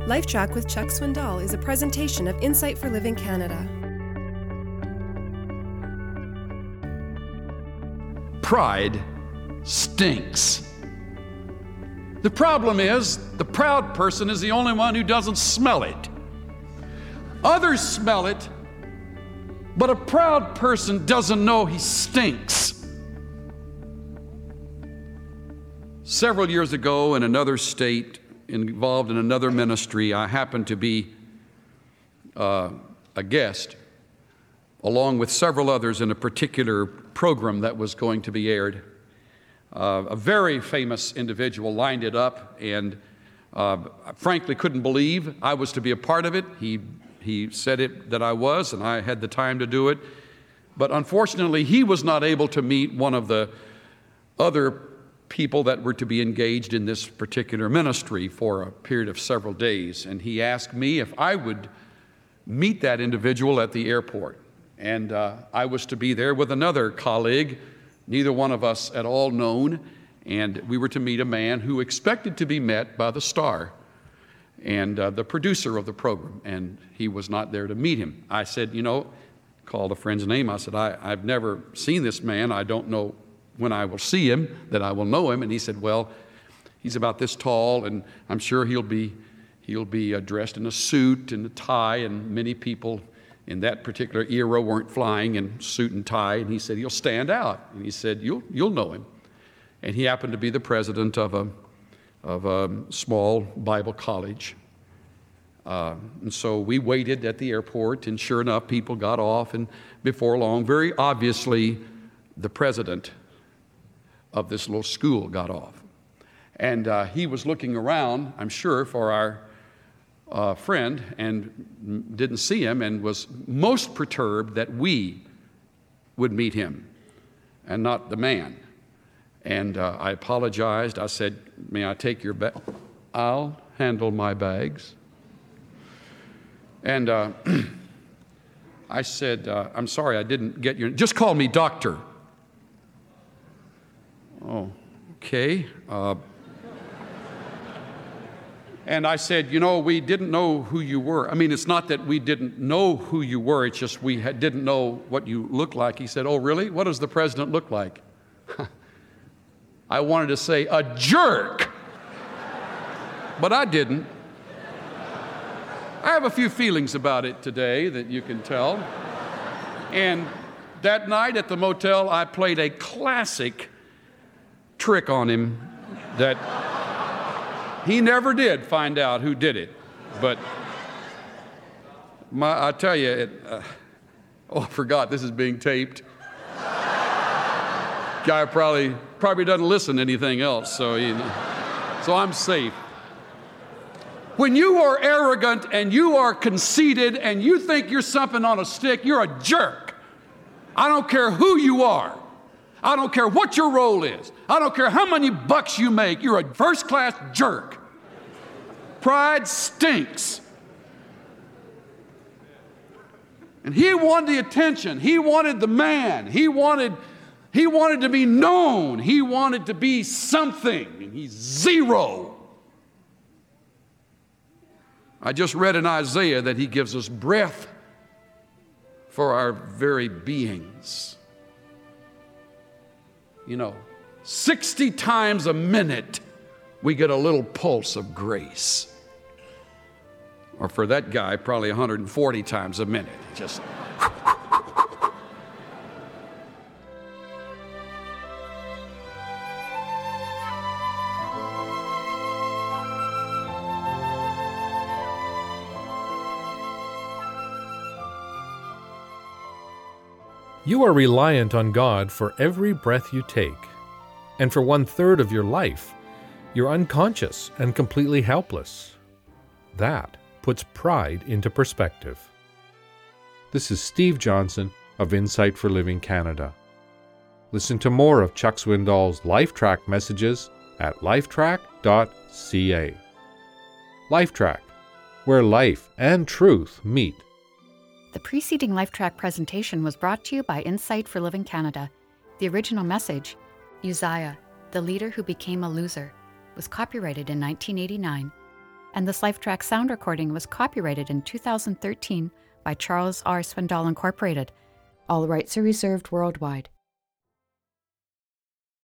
LifeTrack with Chuck Swindoll is a presentation of Insight for Living Canada. Pride stinks. The problem is, the proud person is the only one who doesn't smell it. Others smell it, but a proud person doesn't know he stinks. Several years ago, in another state, involved in another ministry, I happened to be a guest, along with several others, in a particular program that was going to be aired. A very famous individual lined it up, and frankly couldn't believe I was to be a part of it. He said that I was, and I had the time to do it. But unfortunately, he was not able to meet one of the other people that were to be engaged in this particular ministry for a period of several days. And he asked me if I would meet that individual at the airport. And I was to be there with another colleague, neither one of us at all known, and we were to meet a man who expected to be met by the star and the producer of the program, and he was not there to meet him. I said, called a friend's name. I said, I've never seen this man. I don't know when I will see him that I will know him. And he said, well, he's about this tall, and I'm sure he'll be dressed in a suit and a tie, and many people in that particular era weren't flying in suit and tie. And he said, he'll stand out. And he said, you'll know him. And he happened to be the president of a small Bible college. And so we waited at the airport, and sure enough, people got off, and before long, very obviously, the president of this little school got off. And he was looking around, I'm sure, for our friend, and didn't see him, and was most perturbed that we would meet him and not the man. And I apologized. I said, may I take your bag? I'll handle my bags. And I said, I'm sorry, I didn't get your, just call me doctor. Oh, okay. And I said, we didn't know who you were. I mean, it's not that we didn't know who you were, it's just we didn't know what you looked like. He said, oh, really? What does the president look like? I wanted to say, a jerk, but I didn't. I have a few feelings about it today that you can tell. And that night at the motel, I played a classic trick on him that he never did find out who did it. But I tell you, I forgot this is being taped. Guy probably doesn't listen to anything else, so I'm safe. When you are arrogant and you are conceited and you think you're something on a stick, you're a jerk. I don't care who you are. I don't care what your role is. I don't care how many bucks you make. You're a first-class jerk. Pride stinks. And he wanted the attention. He wanted the man. He wanted to be known. He wanted to be something. And he's zero. I just read in Isaiah that he gives us breath for our very beings. 60 times a minute, we get a little pulse of grace. Or for that guy, probably 140 times a minute. Just. You are reliant on God for every breath you take, and for 1/3 of your life, you're unconscious and completely helpless. That puts pride into perspective. This is Steve Johnson of Insight for Living Canada. Listen to more of Chuck Swindoll's LifeTrack messages at lifetrack.ca. LifeTrack, where life and truth meet. The preceding LifeTrack presentation was brought to you by Insight for Living Canada. The original message, Uzziah, the leader who became a loser, was copyrighted in 1989. and this LifeTrack sound recording was copyrighted in 2013 by Charles R. Swindoll Incorporated. All rights are reserved worldwide.